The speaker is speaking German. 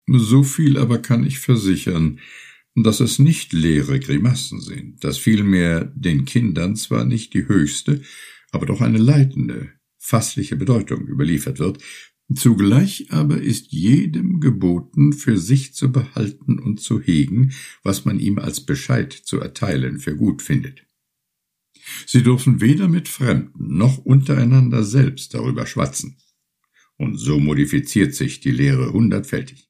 So viel aber kann ich versichern, dass es nicht leere Grimassen sind, dass vielmehr den Kindern zwar nicht die höchste, aber doch eine leitende, fassliche Bedeutung überliefert wird, zugleich aber ist jedem geboten, für sich zu behalten und zu hegen, was man ihm als Bescheid zu erteilen für gut findet. Sie dürfen weder mit Fremden noch untereinander selbst darüber schwatzen. Und so modifiziert sich die Lehre hundertfältig.